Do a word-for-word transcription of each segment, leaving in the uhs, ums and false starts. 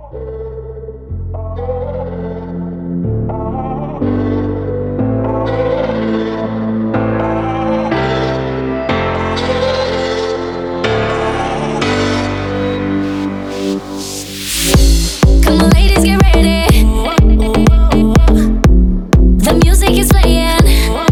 Come on, ladies, get ready. The music is playing.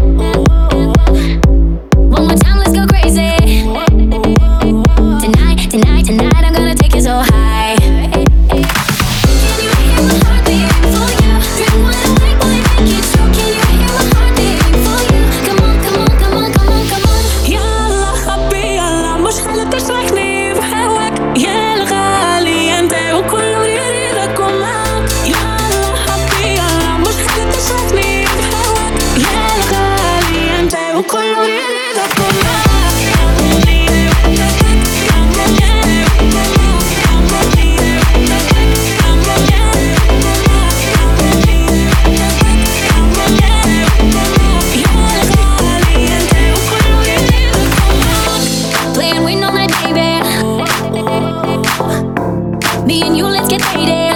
One more time, let's go crazy. Tonight, tonight, tonight, I'm gonna take you so high. Can you hear my heart beating for you? Drink wine away, boy, make it true. Can you hear my heart beating for you? Come on, come on, come on, come on, come on. يلا حبي يلا مش حلتشرحني بهواك يا الغالي انت وكله يريدك ومعك. يلا حبي يلا مش حلتشرحني بهواك يا الغالي انت وكله يريدك ومعك. Playing win all night, baby. Me and you, let's get faded.